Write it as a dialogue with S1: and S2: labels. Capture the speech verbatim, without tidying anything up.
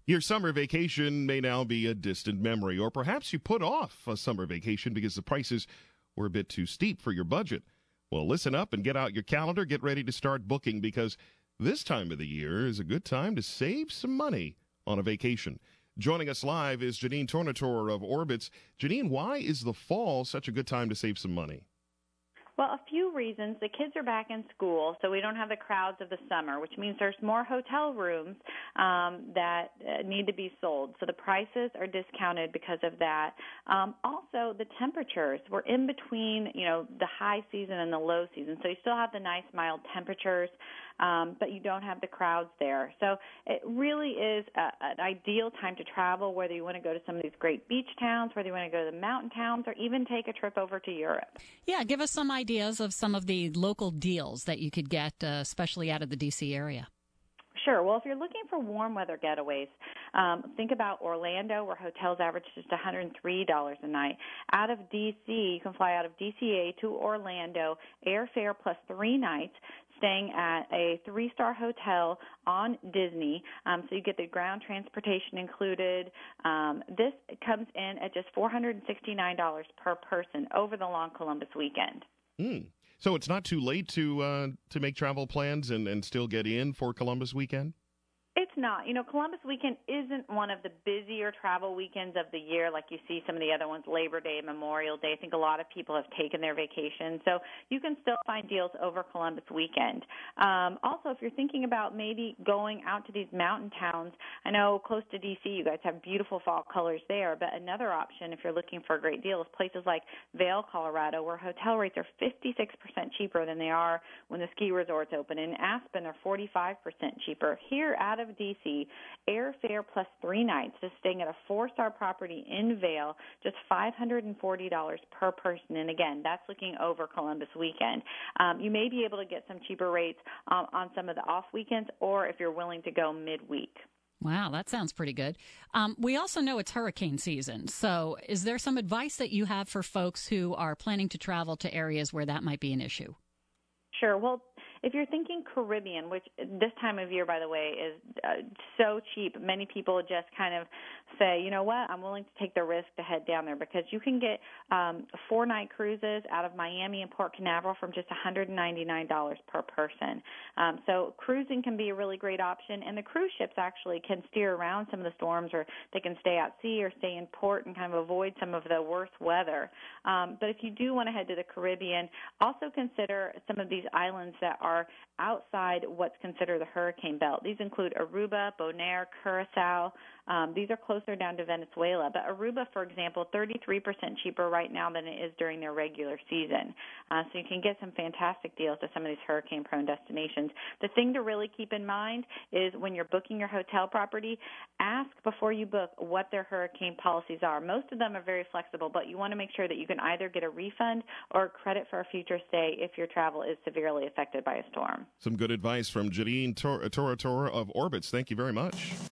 S1: Your summer vacation may now be a distant memory, or perhaps you put off a summer vacation because the prices were a bit too steep for your budget. Well, listen up and get out your calendar. Get ready to start booking, because this time of the year is a good time to save some money on a vacation. Joining us live is Janine Tornatore of Orbitz. Janine, why is the fall such a good time to save some money?
S2: Well, a few reasons. The kids are back in school, so we don't have the crowds of the summer, which means there's more hotel rooms um, that uh, need to be sold. So the prices are discounted because of that. Um, also, the temperatures. We're in between, you know, the high season and the low season. So you still have the nice mild temperatures, um, but you don't have the crowds there. So it really is a, an ideal time to travel, whether you want to go to some of these great beach towns, whether you want to go to the mountain towns, or even take a trip over to Europe.
S3: Yeah, give us some ideas of some of the local deals that you could get, uh, especially out of the D C area.
S2: Sure. Well, if you're looking for warm weather getaways, um, think about Orlando, where hotels average just one hundred three dollars a night. Out of D C, you can fly out of D C A to Orlando, airfare plus three nights, staying at a three-star hotel on Disney, um, so you get the ground transportation included. Um, this comes in at just four hundred sixty-nine dollars per person over the long Columbus weekend.
S1: Mm. So it's not too late to uh, to make travel plans and, and still get in for Columbus weekend?
S2: It's not. You know, Columbus weekend isn't one of the busier travel weekends of the year like you see some of the other ones, Labor Day, Memorial Day. I think a lot of people have taken their vacation. So you can still find deals over Columbus weekend. Um, also, if you're thinking about maybe going out to these mountain towns, I know close to D C you guys have beautiful fall colors there, but another option if you're looking for a great deal is places like Vail, Colorado, where hotel rates are fifty-six percent cheaper than they are when the ski resorts open. In Aspen, they're forty-five percent cheaper. Here out of D C, airfare plus three nights is staying at a four-star property in Vail, just five hundred forty dollars per person. And again, that's looking over Columbus weekend. Um, you may be able to get some cheaper rates um, on some of the off weekends, or if you're willing to go midweek.
S3: Wow, that sounds pretty good. Um, we also know it's hurricane season. So is there some advice that you have for folks who are planning to travel to areas where that might be an issue?
S2: Sure. Well, if you're thinking Caribbean, which this time of year, by the way, is uh, so cheap, many people just kind of say, you know what, I'm willing to take the risk to head down there, because you can get um, four-night cruises out of Miami and Port Canaveral from just one hundred ninety-nine dollars per person. Um, so cruising can be a really great option, and the cruise ships actually can steer around some of the storms, or they can stay at sea or stay in port and kind of avoid some of the worst weather. Um, but if you do want to head to the Caribbean, also consider some of these islands that are are outside what's considered the hurricane belt. These include Aruba, Bonaire, Curacao. Um, these are closer down to Venezuela. But Aruba, for example, thirty-three percent cheaper right now than it is during their regular season. Uh, so you can get some fantastic deals to some of these hurricane-prone destinations. The thing to really keep in mind is when you're booking your hotel property, ask before you book what their hurricane policies are. Most of them are very flexible, but you want to make sure that you can either get a refund or credit for a future stay if your travel is severely affected by a storm.
S1: Some good advice from Janine Tornatore of Orbitz. Thank you very much.